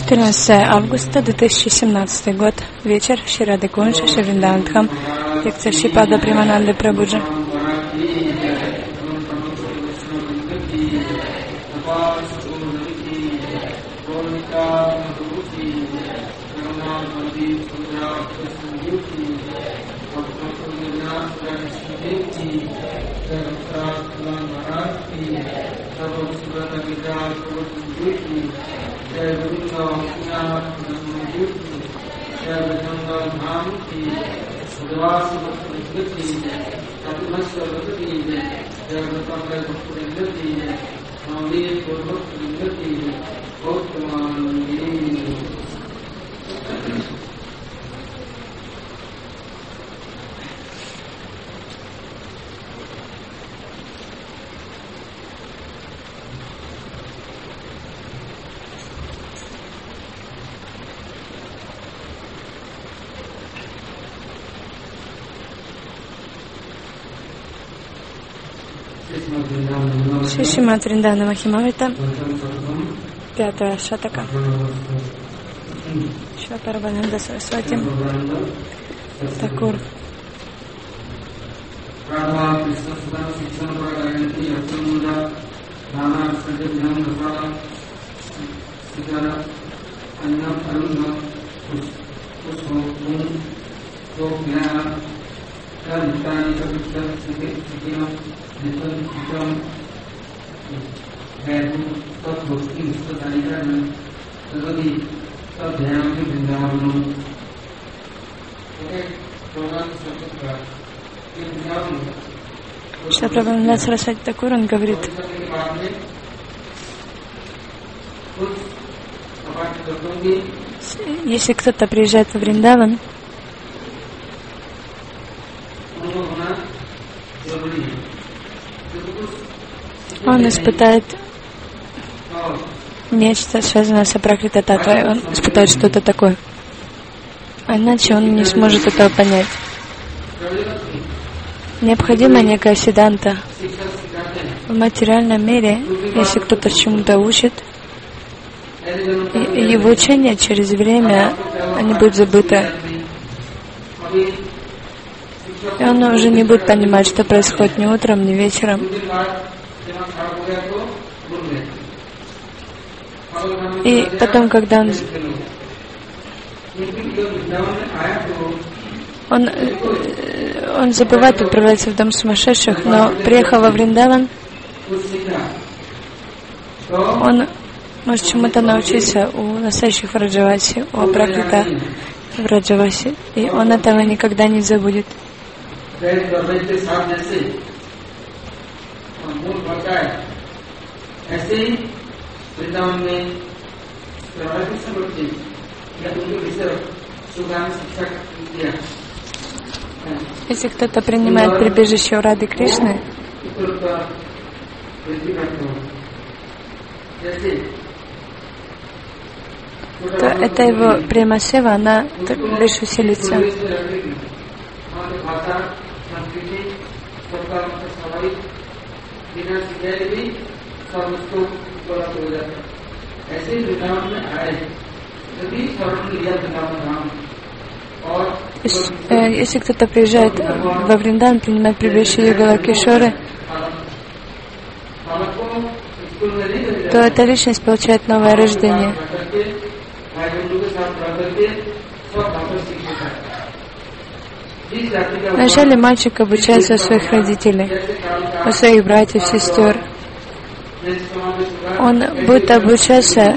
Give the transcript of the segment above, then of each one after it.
14 августа 2017 год. Вечер. Шри Радхакунж, Шри Вриндаван. Лекция Шрипада Премананды Прабhuджи. Шримад Вриндавана Махимамрита, 5-я шатака. Шрила Прабхупада Сарасвати Такур. Шрила Прабхупада Сарасвати Такур, он говорит, если кто-то приезжает во Вриндаван, он испытает нечто, связанное с Апракрита Татвой. Он испытает что-то такое. А иначе он не сможет этого понять. Необходима некая сиданта. В материальном мире, если кто-то чему-то учит, его учения через время, они будут забыты. И он уже не будет понимать, что происходит ни утром, ни вечером. И потом, когда он забывает отправляться в дом сумасшедших, но приехал во Вриндаван, он может чему-то научиться у настоящих Враджаваси, у Апракрита Враджаваси, и он этого никогда не забудет. Если кто-то принимает прибежище у Рады Кришны, то это его према-сева, она лишь усилится. Если кто-то приезжает во Вриндаван, принимает прибежище Галакишоры, то эта личность получает новое рождение. Вначале мальчик обучается у своих родителей, у своих братьев, сестер. Он будет обучаться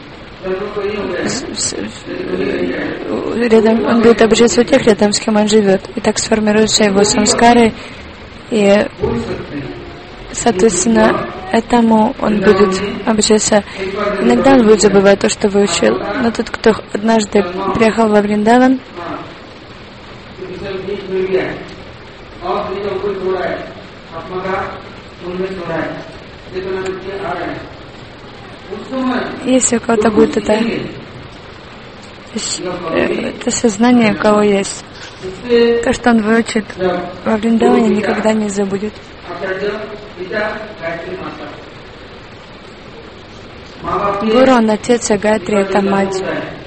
он будет обучаться у тех, рядом с кем он живет. И так сформируются его самскары, и, соответственно, этому он будет обучаться. Иногда он будет забывать то, что выучил. Но тот, кто однажды приехал во Вриндаван, если у кого-то будет это сознание, у кого есть, то, что он выучит во Вриндаване, никогда не забудет. Гуру, он отец, а Гайатри — это мать.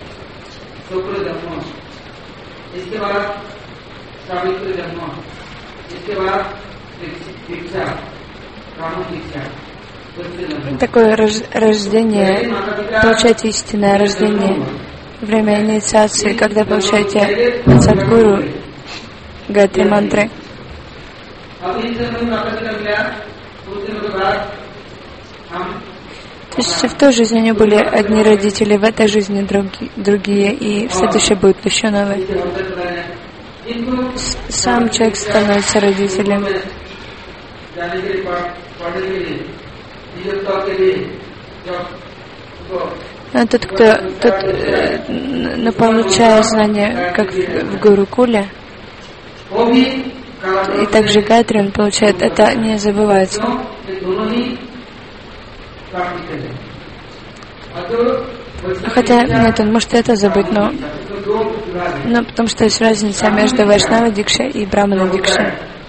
Такое рождение, получаете истинное рождение, время инициации, когда получаете от Садгуру Гайатри мантры. То есть в той жизни у него были одни родители, в этой жизни другие, и в следующей будет еще новые. Сам человек становится родителем. А тот, получая знания, как в Гурукуле, и также Гайатри он получает, это не забывается. Хотя, нет, он может это забыть, но потому что есть разница между Вайшнава Дикшей и Брамана Дикшей.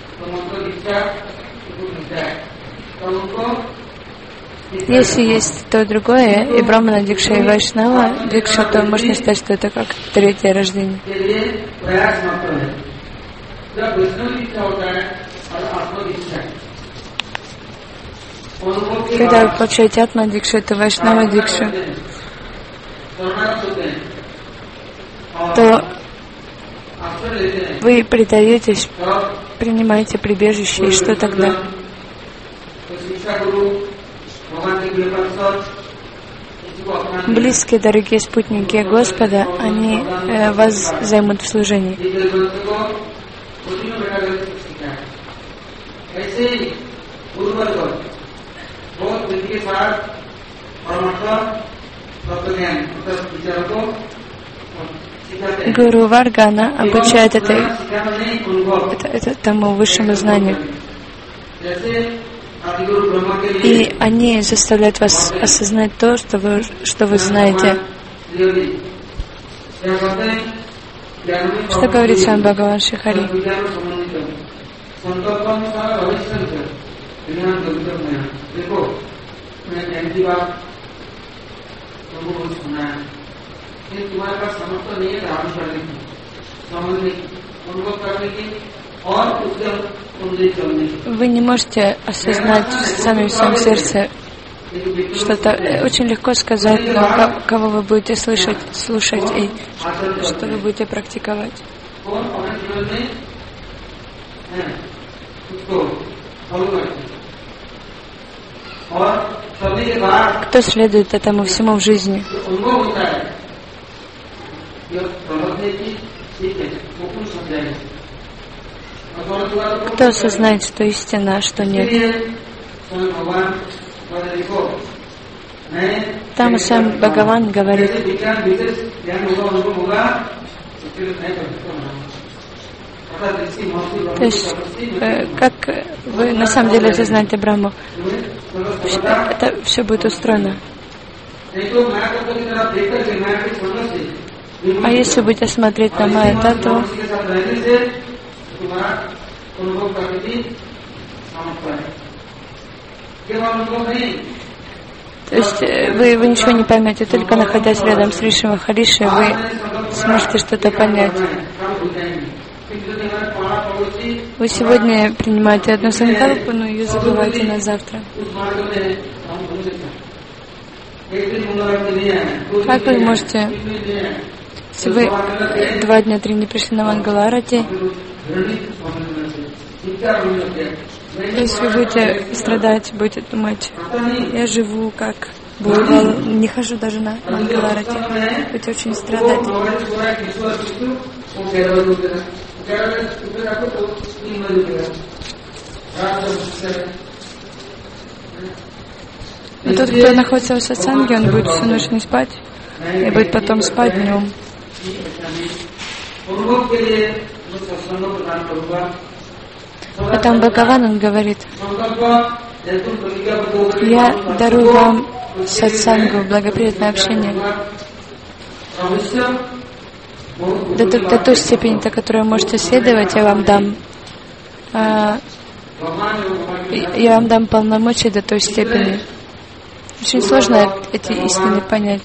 Если есть то и другое, и Брамана Дикша, и Вайшнава Дикша, то можно сказать, что это как третье рождение. Когда вы получаете Атма Дикшу, это Вайшнава Дикшу, то вы предаетесь, принимаете прибежище, и что тогда? Близкие, дорогие спутники Господа, они вас займут в служении. Гуру Варгана обучает этому высшему знанию. И они заставляют вас осознать то, что вы знаете. Что говорит сам Бхагаван Шихари? Вы не можете осознать сами в своем сердце что-то. Очень легко сказать, но кого вы будете слушать и что вы будете практиковать. Кто следует этому всему в жизни? Кто осознает, что истина, а что нет? Там сам Бхагаван говорит, то есть, как вы на самом деле осознаете Брахму, это все будет устроено. А если будете смотреть на Майя Татву, то есть вы ничего не поймете, только находясь рядом с Риши Махариши, вы сможете что-то понять. Вы сегодня принимаете одну санкальпу, но ее забываете на завтра. Как вы можете, если вы 2 дня, 3 не пришли на Мангаларати, если вы будете страдать, будете думать, я живу как Буйвол, не хожу даже на Мангаларати, будете очень страдать. Но тот, кто находится в сатсанге, он будет всю ночь не спать и будет потом спать днем. Потом Бхагаван, он говорит, я дарую вам сатсангу, благоприятное общение до той степени, до которой вы можете следовать, я вам дам полномочия до той степени, Очень сложно эти истины понять.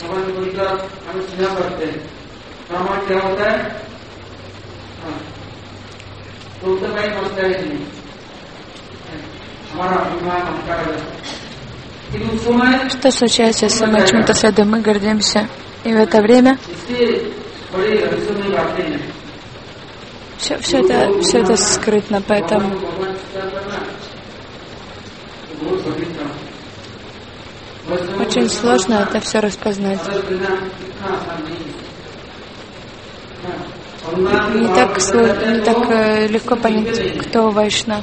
Что случается, если мы чему-то следуем, мы гордимся. И в это время все это скрытно, поэтому очень сложно это все распознать. Не так легко понять, кто Вайшнав.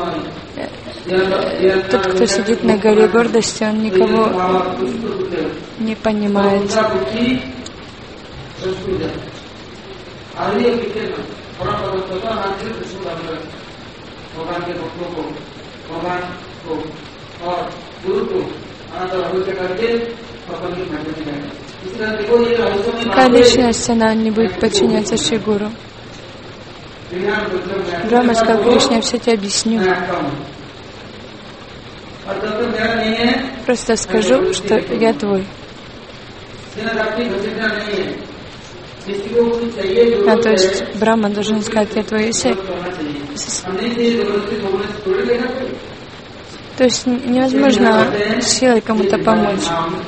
Тот, кто сидит на горе гордости, он никого не понимает. Такая личность, она не будет подчиняться Шри Гуру. Брахма сказал Кришне, я все тебе объясню. Просто скажу, что я твой. То есть Брахма должен сказать, я твой. То есть невозможно силой кому-то помочь.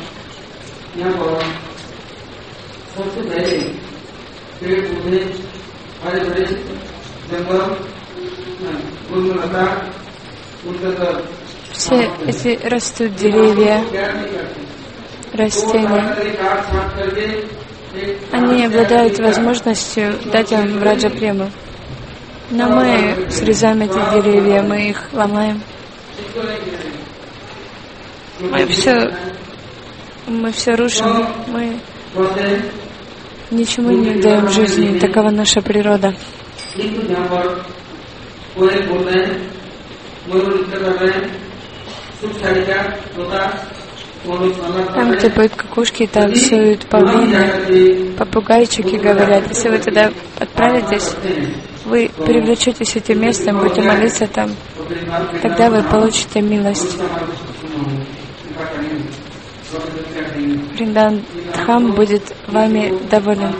Все эти растут деревья, растения. Они обладают возможностью дать вам Раджа-прему. Но мы срезаем эти деревья, мы их ломаем. Мы все рушим, мы ничему не даем жизни. Такова наша природа. Там, где поют кукушки, там суют павлины, попугайчики говорят. Если вы туда отправитесь, вы привлечетесь этим местом, будете молиться там, тогда вы получите милость. Вриндан Дхам будет вами доволен.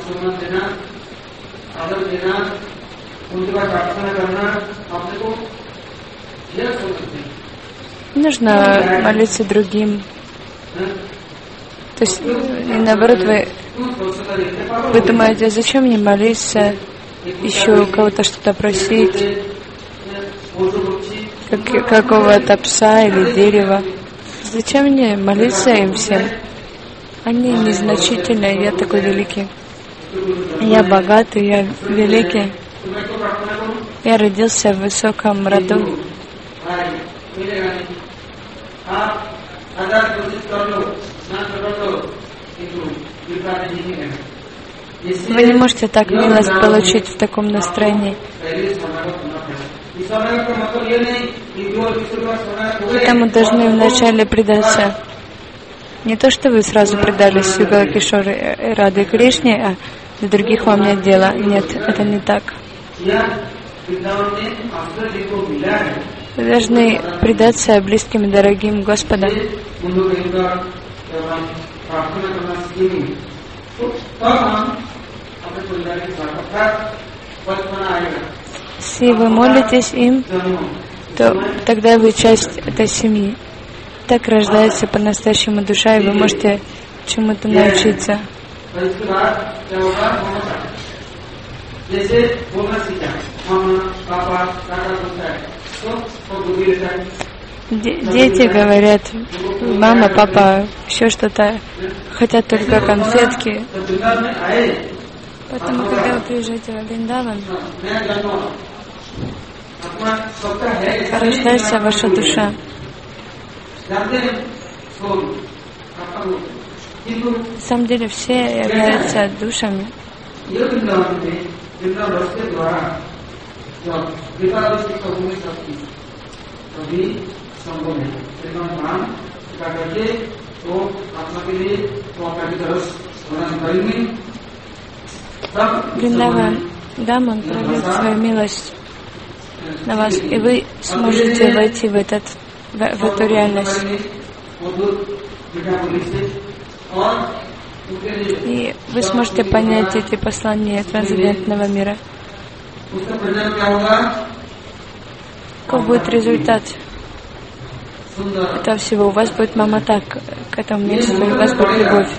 Нужно молиться другим. То есть, наоборот, вы думаете, зачем мне молиться, еще у кого-то что-то просить, какого-то пса или дерева. Зачем мне молиться им всем? Они незначительные, я такой великий. Я богатый, я великий. Я родился в высоком роду. Вы не можете так милость получить в таком настроении. Поэтому должны вначале предаться. Не то, что вы сразу предались Югала Кишоре и Раде Кришне, а до других вам нет дела. Нет, это не так. Вы должны предаться близким и дорогим Господа. Если вы молитесь им, то тогда вы часть этой семьи. Так рождается по-настоящему душа, и вы можете чему-то научиться. Дети говорят, мама, папа, еще что-то, хотят только конфетки. Поэтому, когда вы приезжаете в Вриндаван, рождается ваша душа. На самом деле все являются душами. Вриндаван Даман проявит свою милость на вас, и вы сможете войти в эту реальность. И вы сможете понять эти послания трансцендентного мира. Каков будет результат этого всего? У вас будет мамата к этому месту, и у вас будет любовь.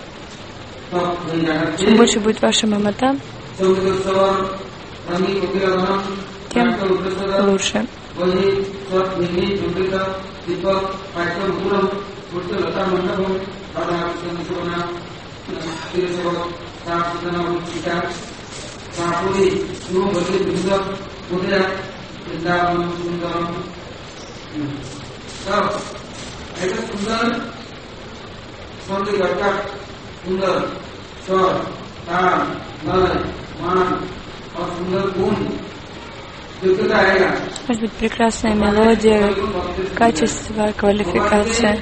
Чем больше будет ваша мамата, тем лучше. Может быть прекрасная мелодия, качество, квалификация.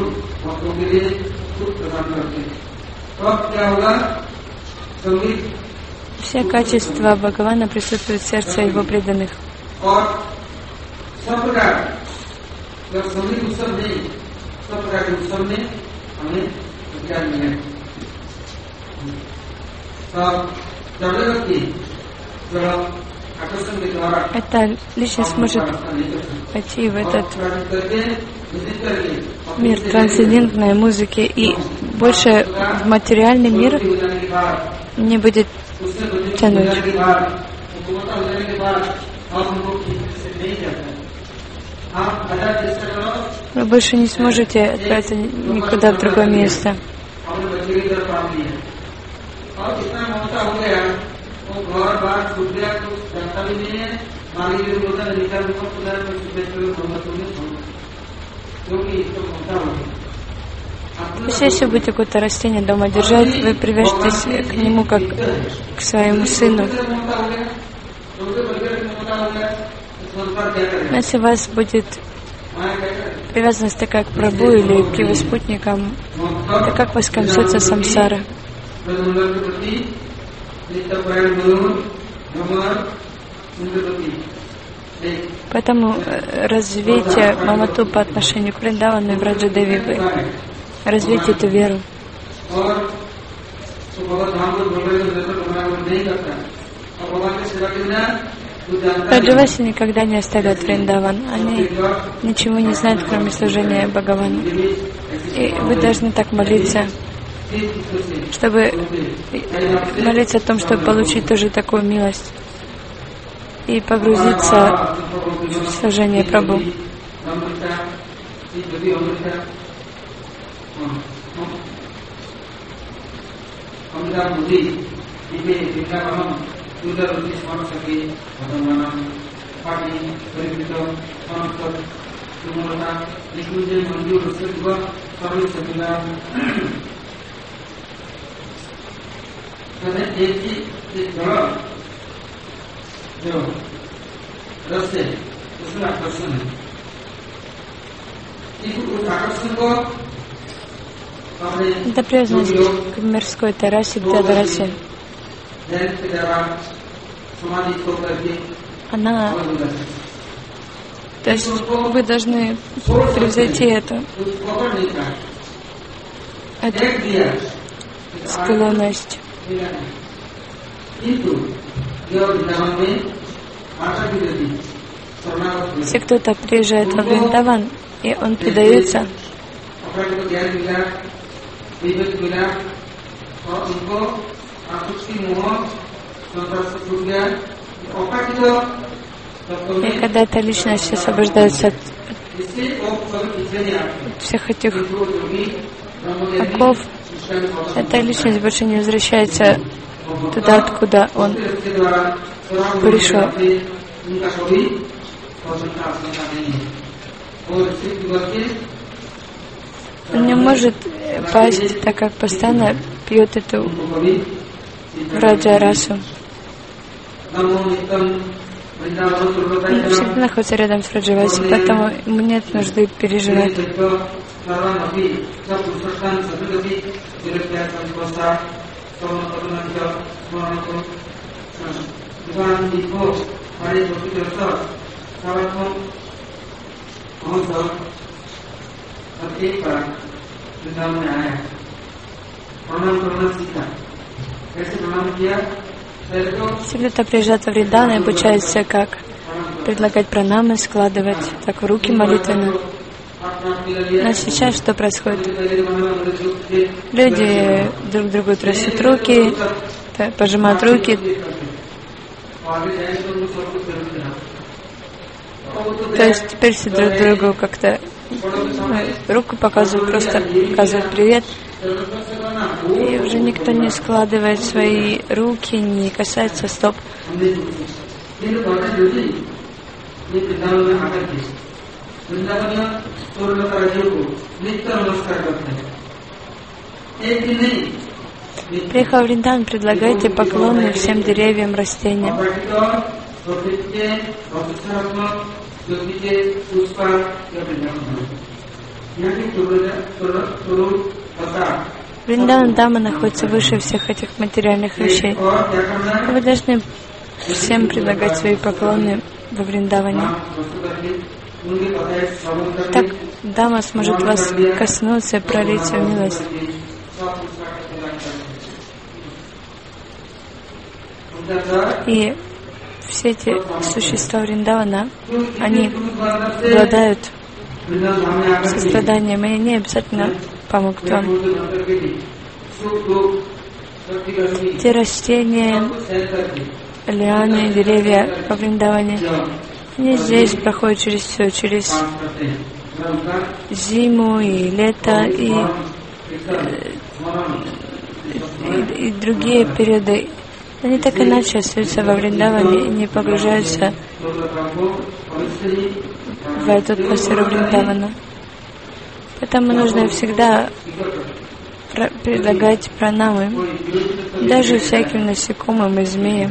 Все качества Бхагавана присутствуют в сердце его преданных. Эта личность может пойти в этот мир трансцендентной музыки и больше в материальный мир не будет тянуть. Вы больше не сможете отправиться никуда в другое место. Если вы будете какое-то растение дома держать, вы привяжетесь к нему как к своему сыну. Но если у вас будет привязанность такая к Прабху или к его спутникам, это как воскомсется самсара. Поэтому развейте мамату по отношению к Вриндавану и Враджадеви, вы развейте эту веру. Раджаваси никогда не оставят Вриндаван. Они ничего не знают, кроме служения Бхагавану. И вы должны так молиться, чтобы молиться о том, чтобы получить тоже такую милость и погрузиться в служение Прабху. Это привязанность к мирской тарасе, к Джадарасе. Она... То есть вы должны превзойти эту склонность. Если кто-то приезжает во Вриндаван, и он предается, и когда эта личность освобождается от всех этих оков, эта личность больше не возвращается туда, откуда он пришел. Он не может пасть, так как постоянно пьет эту Раджарасу. Он всегда находится рядом с Раджаваси, поэтому ему нет нужды переживать. Если кто приезжает во Вриндаван и обучается, как предлагать пранамы, складывать так руки молитвенно. Но сейчас что происходит? Люди друг другу трясут руки, пожимают руки. То есть теперь все друг другу как-то руку показывают, просто показывают привет. И уже никто не складывает свои руки, не касается стоп. Приехав в Вриндаван, предлагайте поклоны всем деревьям, растениям. Вриндаван Дама находится выше всех этих материальных вещей. Вы должны всем предлагать свои поклоны во Вриндаване. Так Дама сможет вас коснуться и пролить свою милость. И все эти существа Вриндавана, они обладают состраданием, и они обязательно помогут вам. Те растения, лианы, деревья во Вриндаване, они здесь проходят через все, через зиму и лето, и другие периоды. Они так иначе остаются во Вриндаване и не погружаются в эту атмосферу Вриндавана. Поэтому нужно всегда предлагать пранамы, даже всяким насекомым и змеям.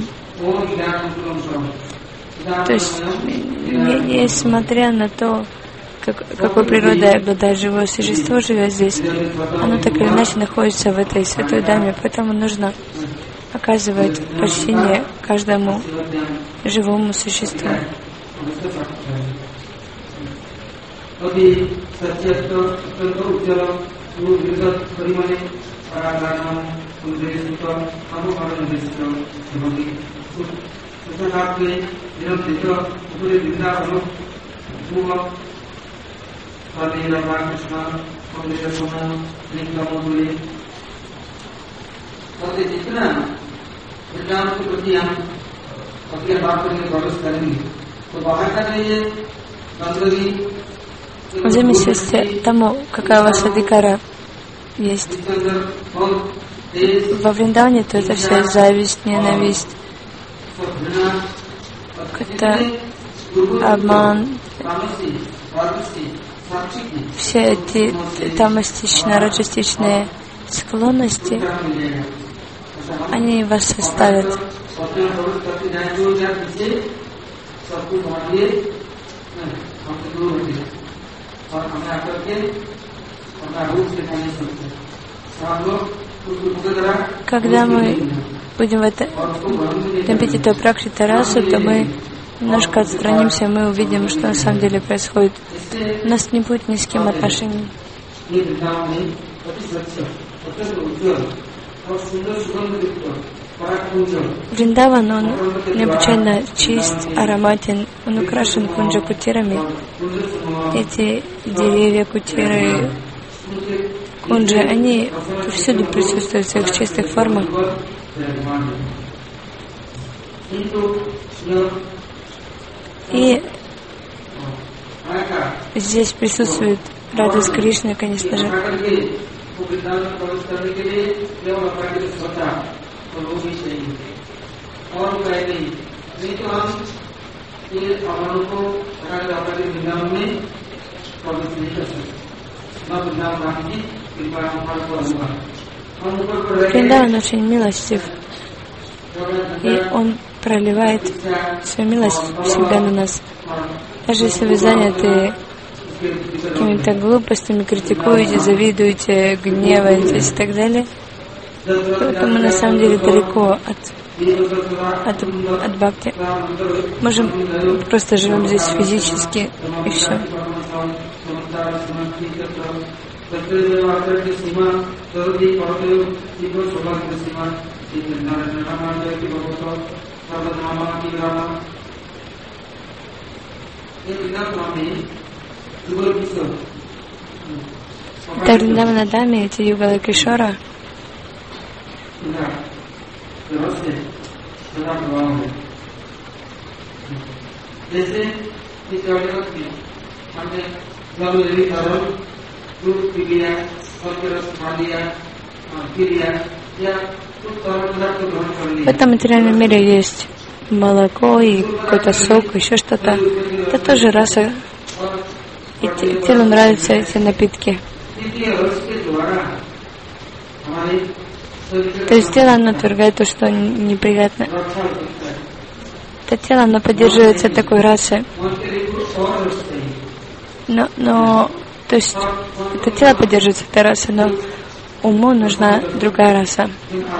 То есть, несмотря на то, какой природой обладает живое существо, живя здесь, оно так или иначе находится в этой святой даме, поэтому нужно оказывать почтение каждому живому существу. В зависимости от того, какая у вас адхикара есть во Вриндаване, то это вся зависть, ненависть, это обман, все эти тамастичные, раджастичные склонности, они вас оставят. Когда мы будем топить эту пракшита расу, то мы немножко отстранимся, мы увидим, что на самом деле происходит. У нас не будет ни с кем отношений. Вриндаван, он необычайно чист, ароматен, он украшен кунджа-кутирами. Эти деревья, кутиры, кунджи, они всюду присутствуют в своих чистых формах. И здесь присутствует радость Кришны, конечно же. Вриндаван очень милостив, и он проливает свою милость всегда на нас. Даже если вы заняты какими-то глупостями, критикуете, завидуете, гневаетесь и так далее, поэтому на самом деле далеко от бхакти. Мы просто живем здесь физически, и все. Вриндавана Даме эти Югала Кишора в этом материальном мире есть молоко и какой-то сок, еще что-то. Это тоже раса. И телу нравятся эти напитки. То есть тело, оно отвергает то, что неприятно. Это тело, оно поддерживается такой расой. Но то есть это тело поддерживается этой расой, но уму нужна другая раса.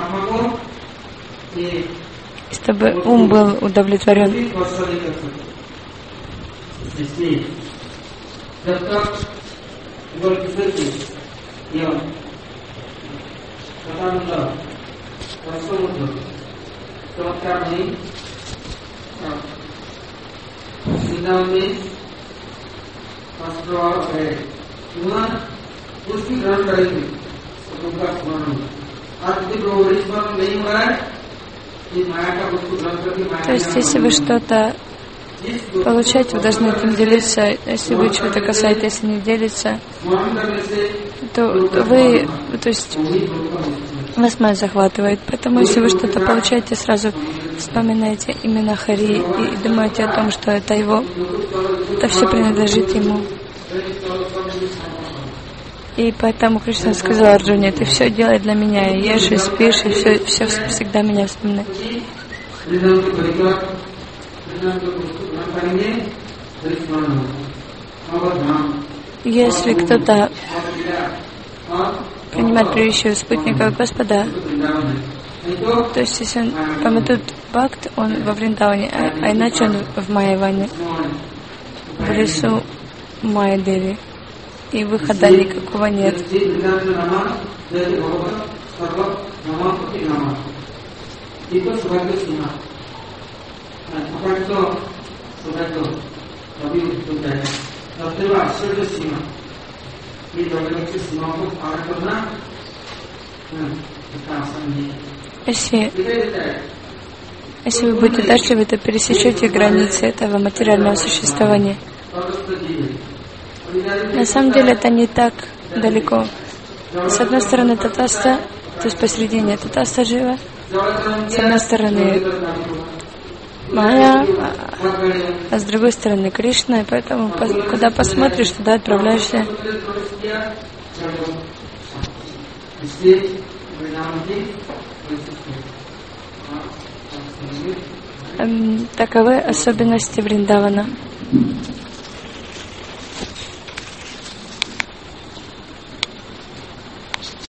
Чтобы ум был удовлетворен. То есть, если вы что-то получаете, вы должны этим делиться. Если вы чего-то касаетесь, если не делиться, то вы, то есть, вас мать захватывает. Поэтому, если вы что-то получаете, сразу вспоминайте именно Хари и думаете о том, что это его, это все принадлежит ему. И поэтому Кришна сказал Арджуне: ты все делай для меня, и ешь, и спишь, и все всегда меня вспоминай. Если кто-то принимает превыщую спутника Господа, то есть если он пометут бхакт, он во Вриндаване, а иначе он в Майяване, в лесу Майя-деви. И выхода никакого нет. Если вы будете удачливы, то пересечете границы этого материального существования. На самом деле это не так далеко. С одной стороны Татаста, то есть посередине Татаста жива, с одной стороны Майя, а с другой стороны Кришна, и поэтому куда посмотришь, туда отправляешься. Таковы особенности Вриндавана.